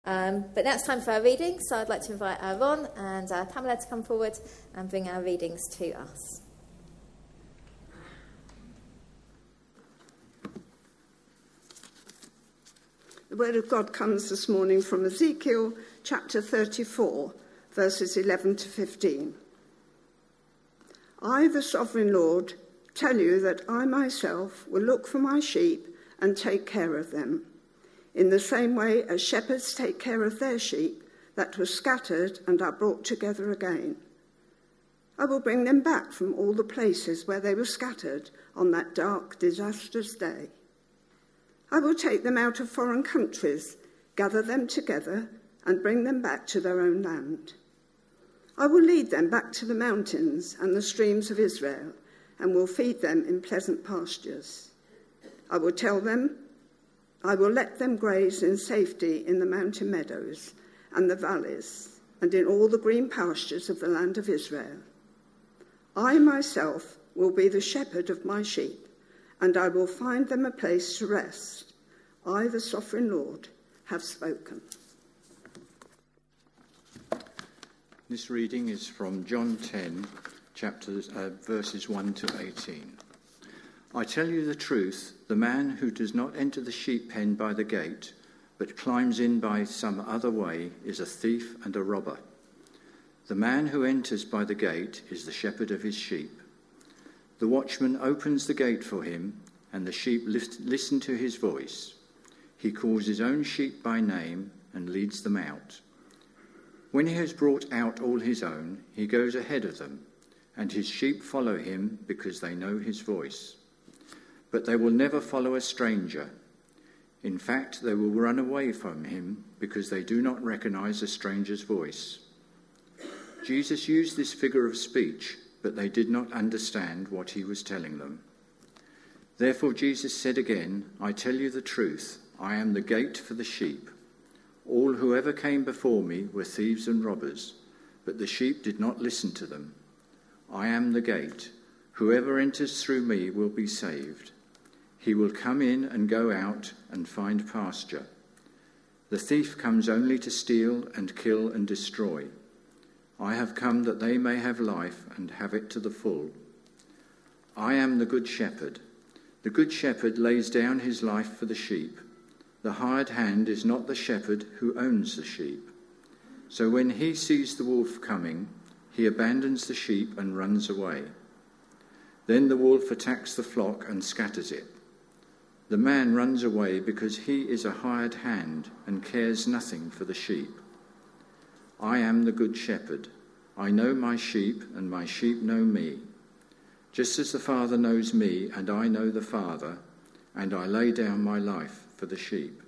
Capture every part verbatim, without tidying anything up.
Um, but now it's time for our reading, so I'd like to invite uh, Ron and uh, Pamela to come forward and bring our readings to us. The word of God comes this morning from Ezekiel chapter thirty-four, verses eleven to fifteen. I, the sovereign Lord, tell you that I myself will look for my sheep and take care of them, in the same way as shepherds take care of their sheep that were scattered and are brought together again. I will bring them back from all the places where they were scattered on that dark, disastrous day. I will take them out of foreign countries, gather them together, and bring them back to their own land. I will lead them back to the mountains and the streams of Israel, and will feed them in pleasant pastures. I will tell them, I will let them graze in safety in the mountain meadows and the valleys, and in all the green pastures of the land of Israel. I myself will be the shepherd of my sheep, and I will find them a place to rest. I, the sovereign Lord, have spoken. This reading is from John ten, chapters, uh, verses one to eighteen. I tell you the truth, the man who does not enter the sheep pen by the gate, but climbs in by some other way, is a thief and a robber. The man who enters by the gate is the shepherd of his sheep. The watchman opens the gate for him, and the sheep listen to his voice. He calls his own sheep by name and leads them out. When he has brought out all his own, he goes ahead of them, and his sheep follow him because they know his voice. But they will never follow a stranger. In fact, they will run away from him because they do not recognize a stranger's voice. Jesus used this figure of speech, but they did not understand what he was telling them. Therefore Jesus said again, I tell you the truth, I am the gate for the sheep. All who ever came before me were thieves and robbers, but the sheep did not listen to them. I am the gate. Whoever enters through me will be saved. He will come in and go out and find pasture. The thief comes only to steal and kill and destroy. I have come that they may have life and have it to the full. I am the good shepherd. The good shepherd lays down his life for the sheep. The hired hand is not the shepherd who owns the sheep. So when he sees the wolf coming, he abandons the sheep and runs away. Then the wolf attacks the flock and scatters it. The man runs away because he is a hired hand and cares nothing for the sheep. I am the good shepherd. I know my sheep, and my sheep know me. Just as the Father knows me, and I know the Father, and I lay down my life for the sheep.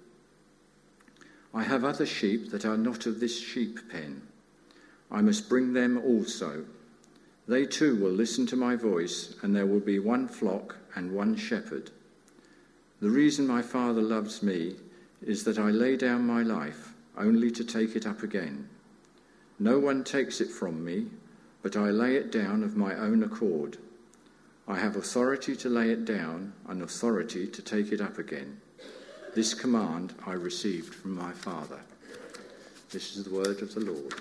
I have other sheep that are not of this sheep pen. I must bring them also. They too will listen to my voice, and there will be one flock and one shepherd. The reason my Father loves me is that I lay down my life, only to take it up again. No one takes it from me, but I lay it down of my own accord. I have authority to lay it down and authority to take it up again. This command I received from my Father. This is the word of the Lord.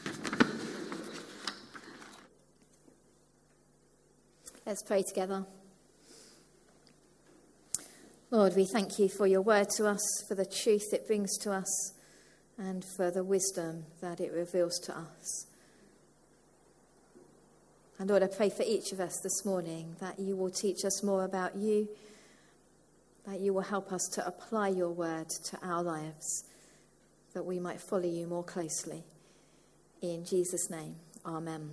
Let's pray together. Lord, we thank you for your word to us, for the truth it brings to us, and for the wisdom that it reveals to us. And Lord, I pray for each of us this morning that you will teach us more about you, that you will help us to apply your word to our lives, that we might follow you more closely. In Jesus' name, amen.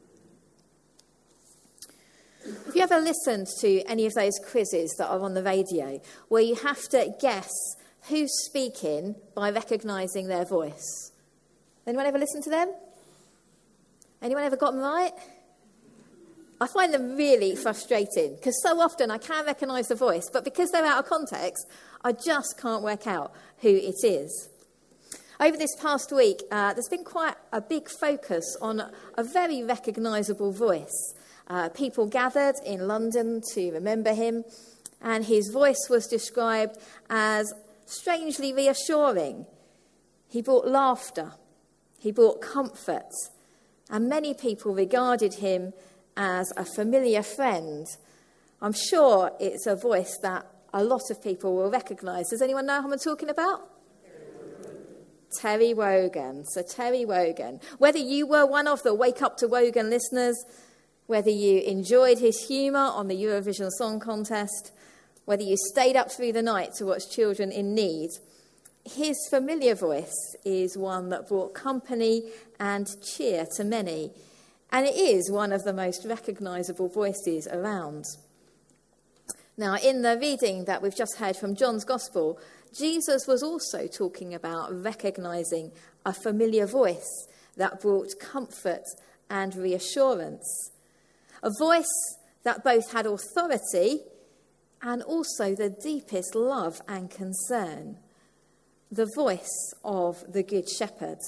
Have you ever listened to any of those quizzes that are on the radio where you have to guess who's speaking by recognising their voice? Anyone ever listen to them? Anyone ever got them right? I find them really frustrating because so often I can recognise the voice, but because they're out of context, I just can't work out who it is. Over this past week, uh, there's been quite a big focus on a very recognisable voice. Uh, people gathered in London to remember him, and his voice was described as strangely reassuring. He brought laughter. He brought comfort. And many people regarded him as a familiar friend. I'm sure it's a voice that a lot of people will recognise. Does anyone know who I'm talking about? Terry Wogan. So Terry Wogan. Whether you were one of the Wake Up to Wogan listeners, whether you enjoyed his humour on the Eurovision Song Contest, whether you stayed up through the night to watch Children in Need, his familiar voice is one that brought company and cheer to many, and it is one of the most recognisable voices around. Now, in the reading that we've just heard from John's Gospel, Jesus was also talking about recognising a familiar voice that brought comfort and reassurance, a voice that both had authority and also the deepest love and concern, the voice of the Good Shepherd.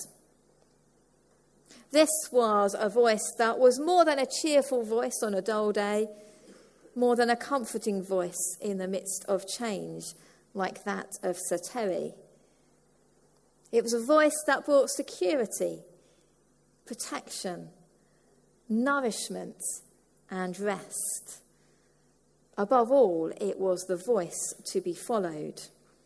This was a voice that was more than a cheerful voice on a dull day, more than a comforting voice in the midst of change like that of Sir Terry. It was a voice that brought security, protection, nourishment, and rest. Above all, it was the voice to be followed.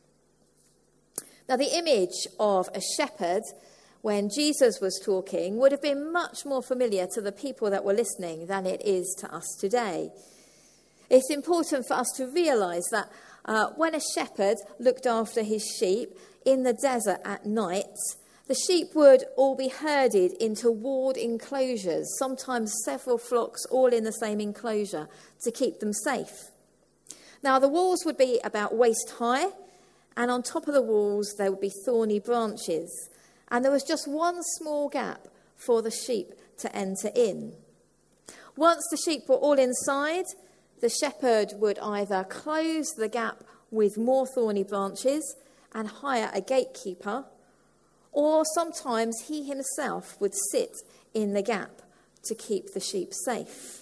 Now, the image of a shepherd when Jesus was talking would have been much more familiar to the people that were listening than it is to us today. It's important for us to realise that uh, when a shepherd looked after his sheep in the desert at night, the sheep would all be herded into walled enclosures, sometimes several flocks all in the same enclosure, to keep them safe. Now, the walls would be about waist high, and on top of the walls there would be thorny branches, and there was just one small gap for the sheep to enter in. Once the sheep were all inside, the shepherd would either close the gap with more thorny branches and hire a gatekeeper, or sometimes he himself would sit in the gap to keep the sheep safe.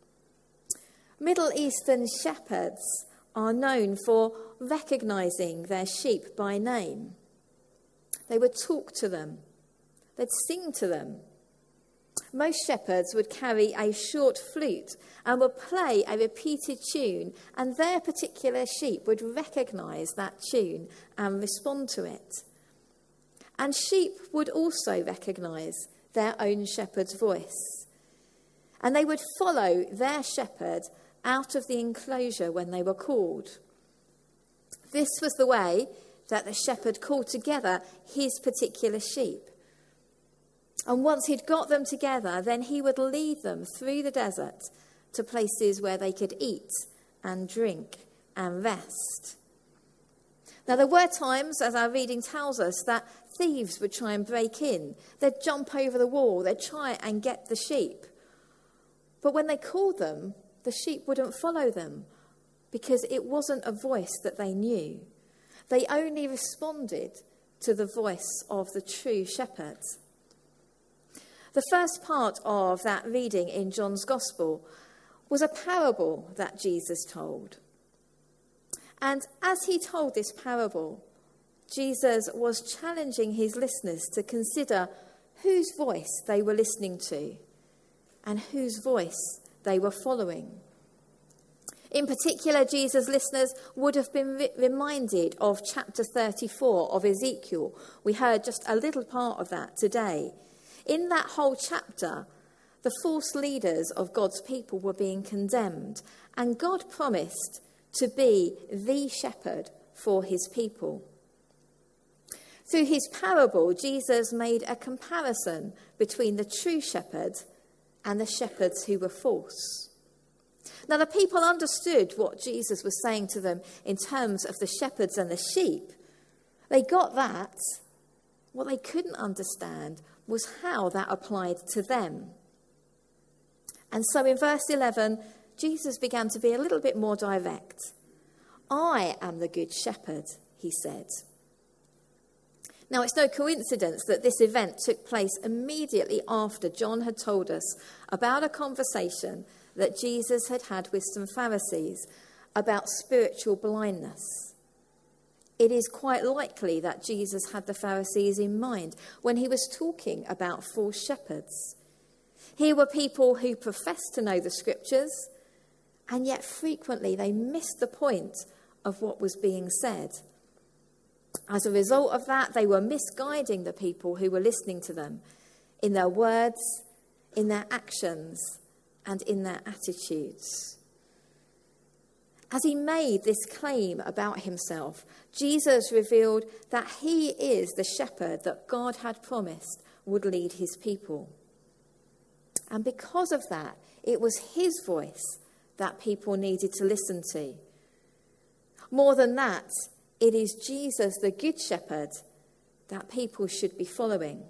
Middle Eastern shepherds are known for recognising their sheep by name. They would talk to them. They'd sing to them. Most shepherds would carry a short flute and would play a repeated tune, and their particular sheep would recognise that tune and respond to it. And sheep would also recognise their own shepherd's voice, and they would follow their shepherd out of the enclosure when they were called. This was the way that the shepherd called together his particular sheep. And once he'd got them together, then he would lead them through the desert to places where they could eat and drink and rest. Now, there were times, as our reading tells us, that thieves would try and break in. They'd jump over the wall. They'd try and get the sheep. But when they called them, the sheep wouldn't follow them because it wasn't a voice that they knew. They only responded to the voice of the true shepherd. The first part of that reading in John's Gospel was a parable that Jesus told. And as he told this parable, Jesus was challenging his listeners to consider whose voice they were listening to and whose voice they were following. In particular, Jesus' listeners would have been re- reminded of chapter thirty-four of Ezekiel. We heard just a little part of that today. In that whole chapter, the false leaders of God's people were being condemned, and God promised to be the shepherd for his people. Through his parable, Jesus made a comparison between the true shepherd and the shepherds who were false. Now, the people understood what Jesus was saying to them in terms of the shepherds and the sheep. They got that. What they couldn't understand was how that applied to them. And so in verse eleven, Jesus began to be a little bit more direct. I am the good shepherd, he said. Now, it's no coincidence that this event took place immediately after John had told us about a conversation that Jesus had had with some Pharisees about spiritual blindness. it is quite likely that Jesus had the Pharisees in mind when he was talking about false shepherds. Here were people who professed to know the scriptures, and yet frequently they missed the point of what was being said. As a result of that, they were misguiding the people who were listening to them in their words, in their actions, and in their attitudes. As he made this claim about himself, Jesus revealed that he is the shepherd that God had promised would lead his people. And because of that, it was his voice that people needed to listen to. More than that, it is Jesus, the Good Shepherd, that people should be following.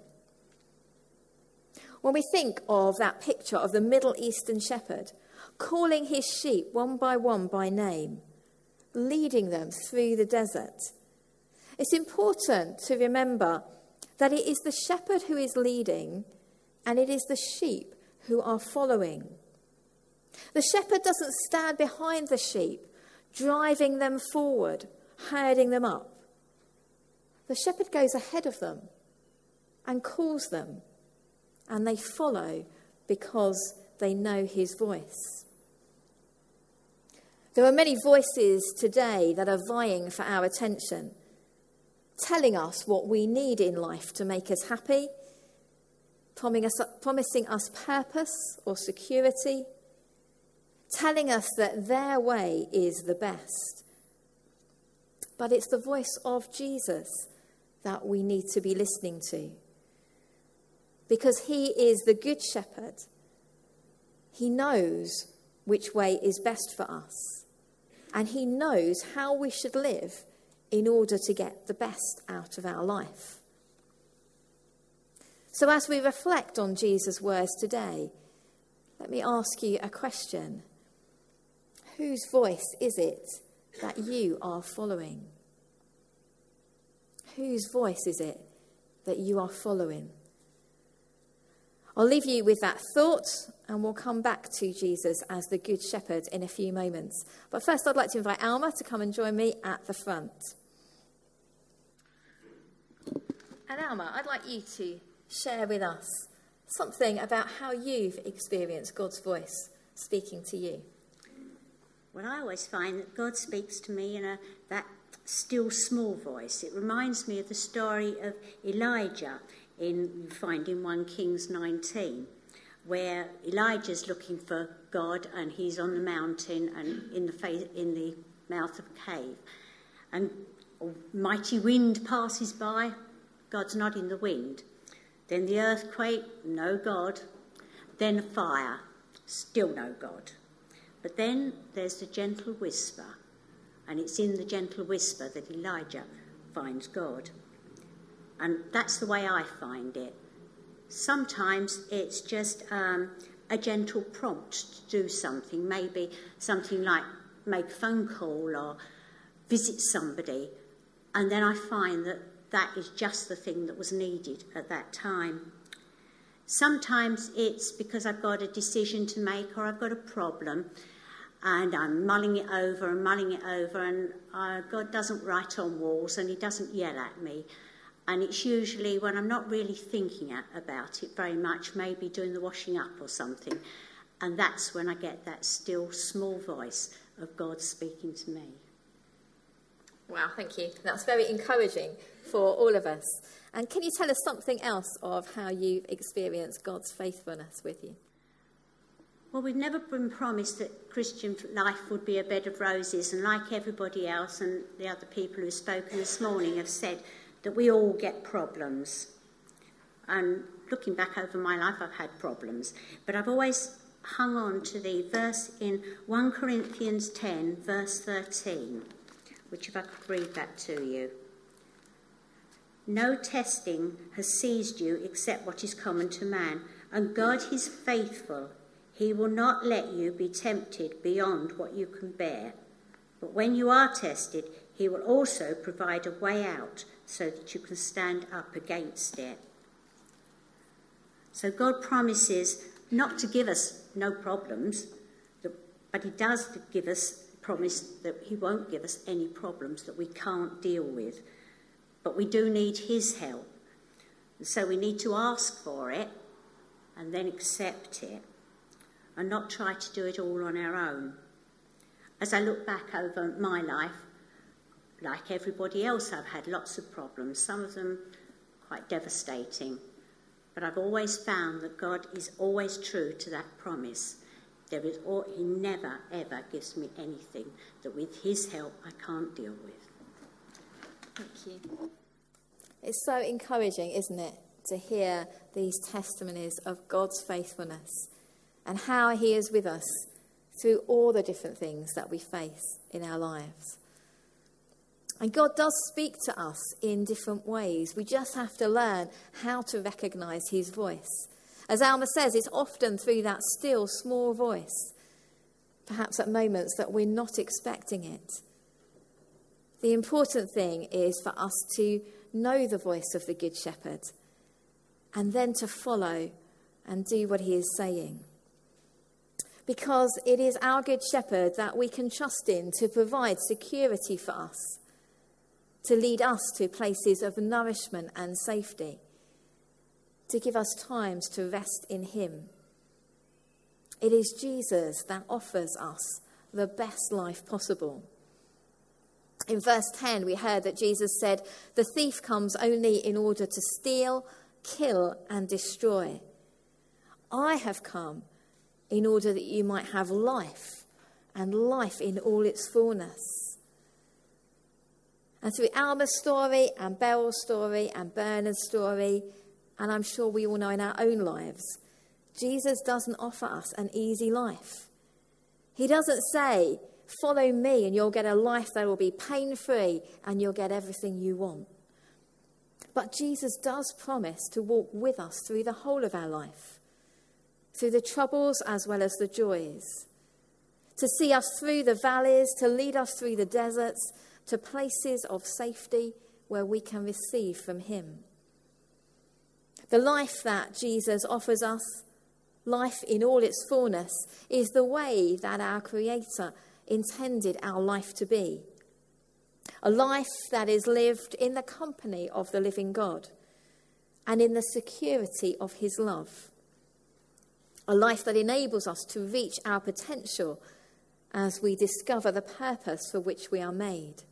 When we think of that picture of the Middle Eastern shepherd, calling his sheep one by one by name, leading them through the desert, it's important to remember that it is the shepherd who is leading and it is the sheep who are following. The shepherd doesn't stand behind the sheep, driving them forward, herding them up. The shepherd goes ahead of them and calls them, and they follow because they know his voice. There are many voices today that are vying for our attention, telling us what we need in life to make us happy, promising us purpose or security, telling us that their way is the best. But it's the voice of Jesus that we need to be listening to, because he is the Good Shepherd. He knows which way is best for us, and he knows how we should live in order to get the best out of our life. So as we reflect on Jesus' words today, let me ask you a question. Whose voice is it that you are following? Whose voice is it that you are following? I'll leave you with that thought, and we'll come back to Jesus as the Good Shepherd in a few moments. But first, I'd like to invite Alma to come and join me at the front. And Alma, I'd like you to share with us something about how you've experienced God's voice speaking to you. Well, I always find that God speaks to me in a that still small voice. It reminds me of the story of Elijah in you find in First Kings nineteen, where Elijah's looking for God and he's on the mountain and in the face, in the mouth of a cave, and a mighty wind passes by. God's not in the wind. Then the earthquake, no God. Then a fire, still no God. But then there's the gentle whisper, and it's in the gentle whisper that Elijah finds God. And that's the way I find it. Sometimes it's just um, a gentle prompt to do something, maybe something like make a phone call or visit somebody, and then I find that that is just the thing that was needed at that time. Sometimes it's because I've got a decision to make or I've got a problem, and I'm mulling it over and mulling it over, and uh, God doesn't write on walls and he doesn't yell at me. And it's usually when I'm not really thinking about it very much, maybe doing the washing up or something. And that's when I get that still small voice of God speaking to me. Wow, thank you. That's very encouraging for all of us. And can you tell us something else of how you've experienced God's faithfulness with you? Well, we've never been promised that Christian life would be a bed of roses, and like everybody else and the other people who have spoken this morning have said, that we all get problems. And looking back over my life, I've had problems. But I've always hung on to the verse in First Corinthians ten, verse thirteen, which if I could read that to you. No testing has seized you except what is common to man, and God is faithful. He will not let you be tempted beyond what you can bear. But when you are tested, he will also provide a way out so that you can stand up against it. So God promises not to give us no problems, but he does give us promised that he won't give us any problems that we can't deal with. But we do need his help. And so we need to ask for it and then accept it and not try to do it all on our own. As I look back over my life, like everybody else, I've had lots of problems, some of them quite devastating. But I've always found that God is always true to that promise. There is, all, he never, ever gives me anything that with his help I can't deal with. Thank you. It's so encouraging, isn't it, to hear these testimonies of God's faithfulness and how he is with us through all the different things that we face in our lives. And God does speak to us in different ways. We just have to learn how to recognise his voice. As Alma says, it's often through that still, small voice, perhaps at moments that we're not expecting it. The important thing is for us to know the voice of the Good Shepherd and then to follow and do what he is saying. Because it is our Good Shepherd that we can trust in to provide security for us, to lead us to places of nourishment and safety, to give us times to rest in him. It is Jesus that offers us the best life possible. In verse ten, we heard that Jesus said, "The thief comes only in order to steal, kill, and destroy. I have come in order that you might have life, and life in all its fullness." And through Alma's story, and Beryl's story, and Bernard's story, and I'm sure we all know in our own lives, Jesus doesn't offer us an easy life. He doesn't say, "Follow me and you'll get a life that will be pain-free and you'll get everything you want." But Jesus does promise to walk with us through the whole of our life, through the troubles as well as the joys, to see us through the valleys, to lead us through the deserts, to places of safety where we can receive from him. The life that Jesus offers us, life in all its fullness, is the way that our Creator intended our life to be. A life that is lived in the company of the living God and in the security of his love. A life that enables us to reach our potential as we discover the purpose for which we are made.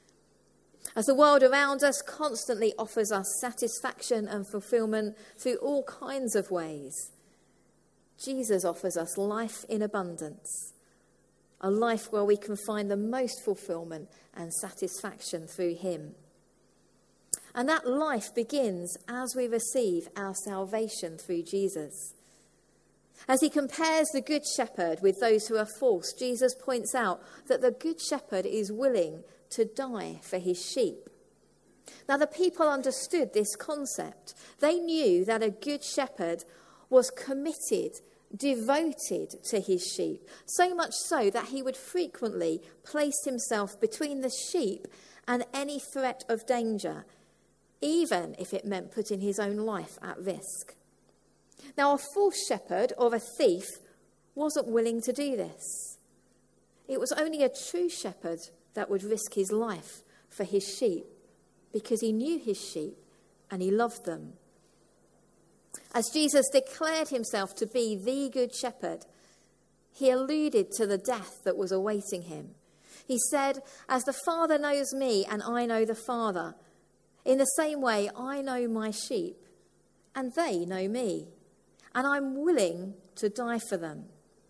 As the world around us constantly offers us satisfaction and fulfillment through all kinds of ways, Jesus offers us life in abundance, a life where we can find the most fulfillment and satisfaction through him. And that life begins as we receive our salvation through Jesus. As he compares the Good Shepherd with those who are false, Jesus points out that the Good Shepherd is willing to die for his sheep. Now, the people understood this concept. They knew that a good shepherd was committed, devoted to his sheep, so much so that he would frequently place himself between the sheep and any threat of danger, even if it meant putting his own life at risk. Now, a false shepherd or a thief wasn't willing to do this. It was only a true shepherd that would risk his life for his sheep, because he knew his sheep and he loved them. As Jesus declared himself to be the Good Shepherd, he alluded to the death that was awaiting him. He said, "As the Father knows me and I know the Father, in the same way I know my sheep and they know me, and I'm willing to die for them."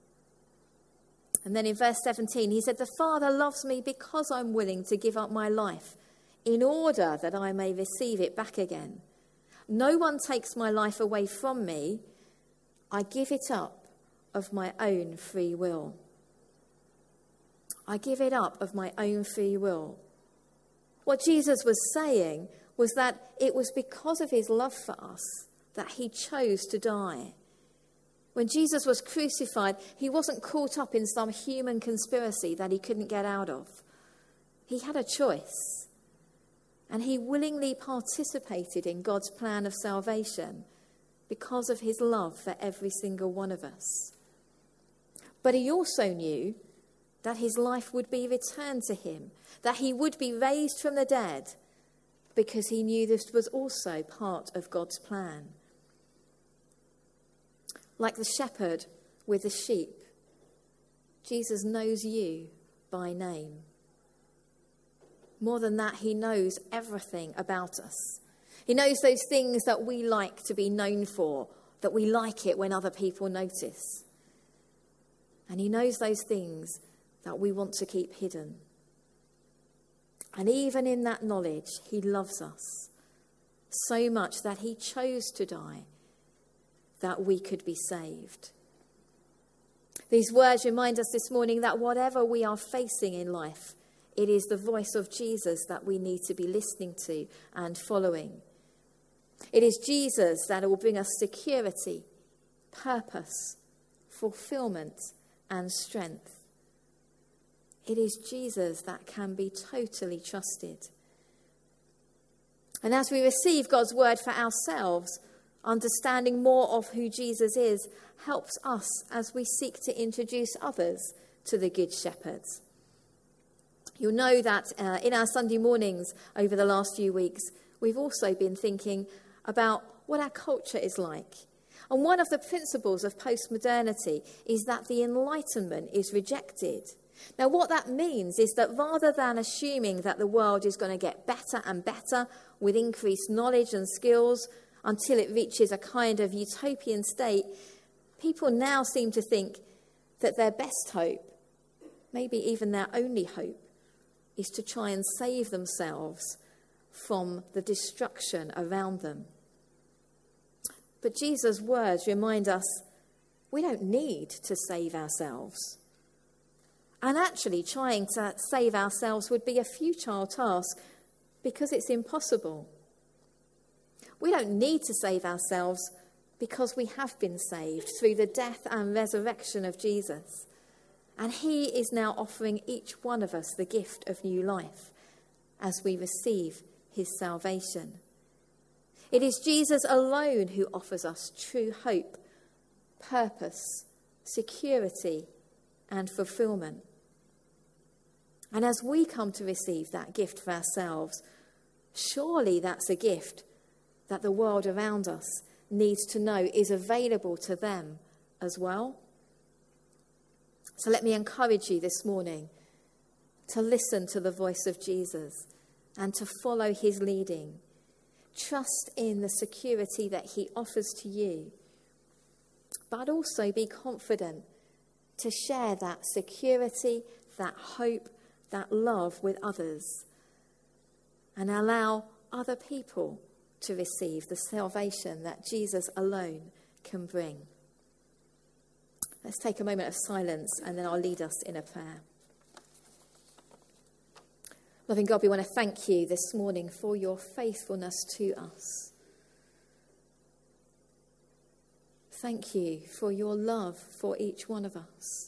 And then in verse seventeen, he said, "The Father loves me because I'm willing to give up my life in order that I may receive it back again. No one takes my life away from me. I give it up of my own free will." I give it up of my own free will. What Jesus was saying was that it was because of his love for us that he chose to die. When Jesus was crucified, he wasn't caught up in some human conspiracy that he couldn't get out of. He had a choice, and he willingly participated in God's plan of salvation because of his love for every single one of us. But he also knew that his life would be returned to him, that he would be raised from the dead, because he knew this was also part of God's plan. Like the shepherd with the sheep, Jesus knows you by name. More than that, he knows everything about us. He knows those things that we like to be known for, that we like it when other people notice. And he knows those things that we want to keep hidden. And even in that knowledge, he loves us so much that he chose to die, that we could be saved. These words remind us this morning that whatever we are facing in life, it is the voice of Jesus that we need to be listening to and following. It is Jesus that will bring us security, purpose, fulfillment, and strength. It is Jesus that can be totally trusted. And as we receive God's word for ourselves, understanding more of who Jesus is helps us as we seek to introduce others to the Good Shepherd. You'll know that uh, in our Sunday mornings over the last few weeks, we've also been thinking about what our culture is like. And one of the principles of postmodernity is that the Enlightenment is rejected. Now, what that means is that rather than assuming that the world is going to get better and better with increased knowledge and skills until it reaches a kind of utopian state, people now seem to think that their best hope, maybe even their only hope, is to try and save themselves from the destruction around them. But Jesus' words remind us we don't need to save ourselves. And actually, trying to save ourselves would be a futile task because it's impossible. We don't need to save ourselves because we have been saved through the death and resurrection of Jesus. And he is now offering each one of us the gift of new life as we receive his salvation. It is Jesus alone who offers us true hope, purpose, security, and fulfillment. And as we come to receive that gift for ourselves, surely that's a gift that the world around us needs to know is available to them as well. So let me encourage you this morning to listen to the voice of Jesus and to follow his leading. Trust in the security that he offers to you, but also be confident to share that security, that hope, that love with others, and allow other people to receive the salvation that Jesus alone can bring. Let's take a moment of silence and then I'll lead us in a prayer. Loving God, we want to thank you this morning for your faithfulness to us. Thank you for your love for each one of us.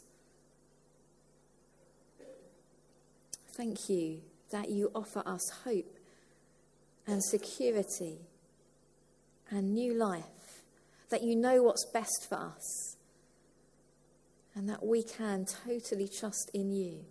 Thank you that you offer us hope and security and new life, that you know what's best for us, and that we can totally trust in you.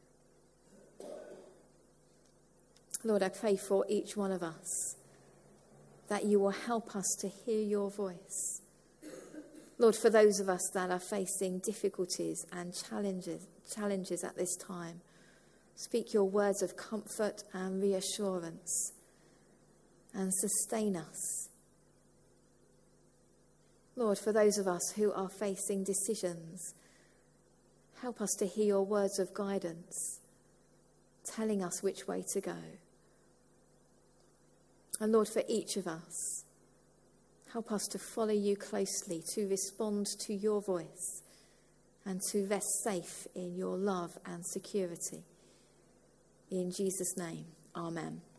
Lord, I pray for each one of us that you will help us to hear your voice. Lord, for those of us that are facing difficulties and challenges, challenges at this time, speak your words of comfort and reassurance and sustain us. Lord, for those of us who are facing decisions, help us to hear your words of guidance, telling us which way to go. And Lord, for each of us, help us to follow you closely, to respond to your voice, and to rest safe in your love and security. In Jesus' name, amen.